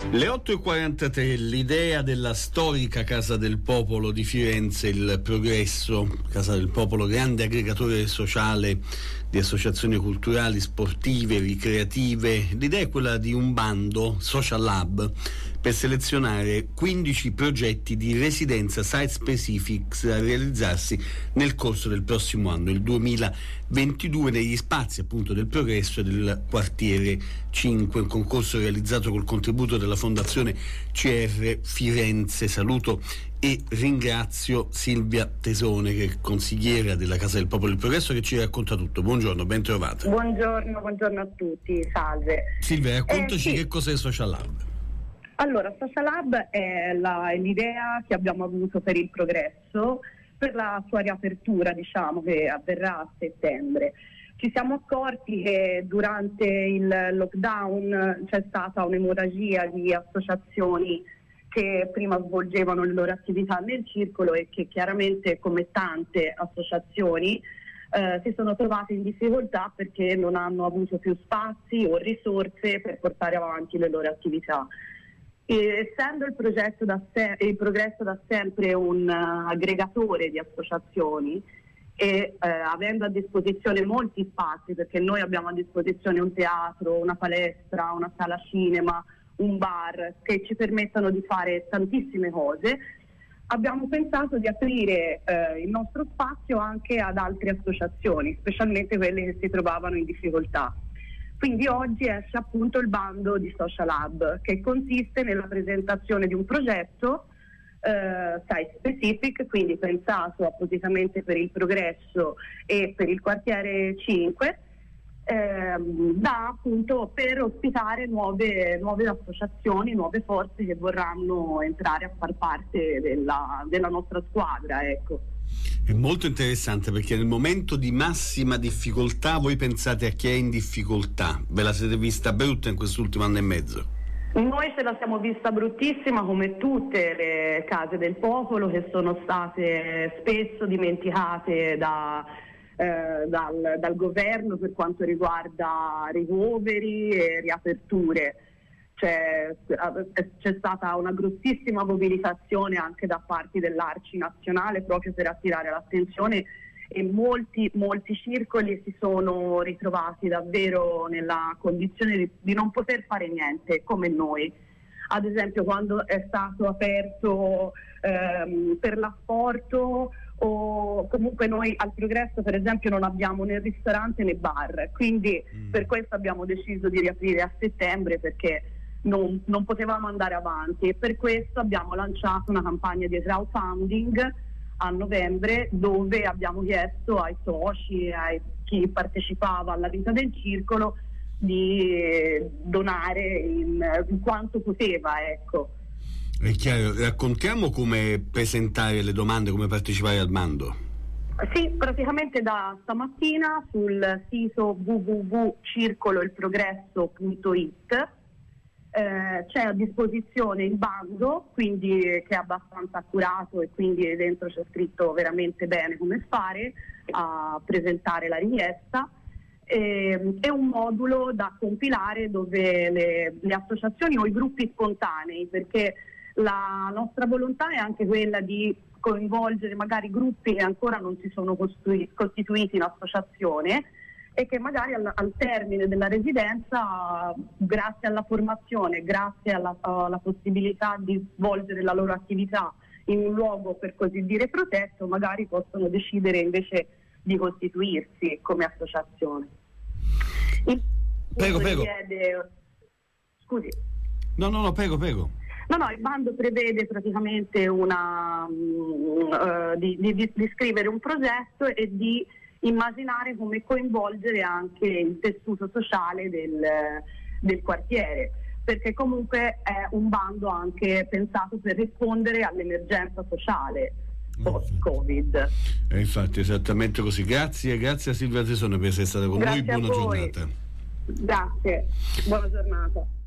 Le 8:43, l'idea della storica Casa del Popolo di Firenze, il Progresso, Casa del Popolo, grande aggregatore sociale di associazioni culturali, sportive, ricreative. L'idea è quella di un bando, Social Lab, per selezionare 15 progetti di residenza site specifics a realizzarsi nel corso del prossimo anno, il 2022, negli spazi appunto del Progresso e del quartiere 5, un concorso realizzato col contributo della Fondazione CR Firenze. Saluto e ringrazio Silvia Tesone, che è consigliera della Casa del Popolo del Progresso, che ci racconta tutto. Buongiorno, ben trovata. Buongiorno a tutti, salve. Silvia, raccontaci che cos'è Social Lab. Allora, Social Lab è l'idea che abbiamo avuto per il Progresso, per la sua riapertura, diciamo, che avverrà a settembre. Ci siamo accorti che durante il lockdown c'è stata un'emorragia di associazioni che prima svolgevano le loro attività nel circolo e che chiaramente, come tante associazioni, si sono trovate in difficoltà perché non hanno avuto più spazi o risorse per portare avanti le loro attività. Essendo il Progresso da sempre un aggregatore di associazioni e avendo a disposizione molti spazi, perché noi abbiamo a disposizione un teatro, una palestra, una sala cinema, un bar, che ci permettono di fare tantissime cose, abbiamo pensato di aprire il nostro spazio anche ad altre associazioni, specialmente quelle che si trovavano in difficoltà. Quindi oggi esce appunto il bando di Social Lab, che consiste nella presentazione di un progetto site specific, quindi pensato appositamente per il Progresso e per il quartiere 5, appunto per ospitare nuove associazioni, nuove forze che vorranno entrare a far parte della nostra squadra, ecco. È molto interessante, perché nel momento di massima difficoltà voi pensate a chi è in difficoltà. Ve la siete vista brutta in quest'ultimo anno e mezzo? Noi ce la siamo vista bruttissima, come tutte le case del popolo, che sono state spesso dimenticate dal governo per quanto riguarda ricoveri e riaperture. C'è stata una grossissima mobilitazione anche da parte dell'Arci nazionale proprio per attirare l'attenzione, e molti circoli si sono ritrovati davvero nella condizione di non poter fare niente, come noi. Ad esempio, quando è stato aperto per l'asporto, o comunque noi al Progresso per esempio non abbiamo né ristorante né bar, quindi per questo abbiamo deciso di riaprire a settembre, perché non potevamo andare avanti, e per questo abbiamo lanciato una campagna di crowdfunding a novembre, dove abbiamo chiesto ai soci e a chi partecipava alla vita del circolo di donare in quanto poteva, ecco. È chiaro. Raccontiamo come presentare le domande, come partecipare al bando. Sì, praticamente da stamattina sul sito www.circoloilprogresso.it c'è a disposizione il bando, quindi che è abbastanza accurato, e quindi dentro c'è scritto veramente bene come fare a presentare la richiesta, e un modulo da compilare dove le associazioni o i gruppi spontanei, perché la nostra volontà è anche quella di coinvolgere magari gruppi che ancora non si sono costituiti in associazione, e che magari al termine della residenza, grazie alla formazione, grazie alla possibilità di svolgere la loro attività in un luogo per così dire protetto, magari possono decidere invece di costituirsi come associazione. Prego. Scusi. No, prego. No, il bando prevede praticamente di scrivere un progetto e di immaginare come coinvolgere anche il tessuto sociale del quartiere, perché comunque è un bando anche pensato per rispondere all'emergenza sociale post-Covid. Infatti, esattamente così. Grazie a Silvia Tesone per essere stata con noi. Buona giornata. Grazie, buona giornata.